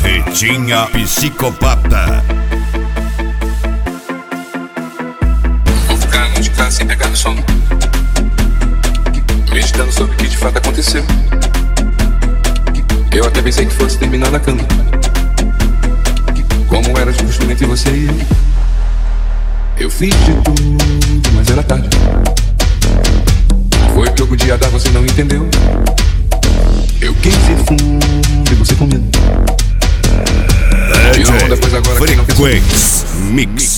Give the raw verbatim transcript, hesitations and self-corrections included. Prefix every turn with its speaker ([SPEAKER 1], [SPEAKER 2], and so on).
[SPEAKER 1] Pretinha psicopata.
[SPEAKER 2] Vou ficar de casa sem pegar no sono, meditando sobre o que de fato aconteceu. Eu até pensei que fosse terminar na cama, como era de costume entre você e eu. Eu fiz de tudo, mas era tarde. Foi o que eu podia dar, você não entendeu. Eu quis ir fundo e você com medo.
[SPEAKER 1] D J Frequency Mix.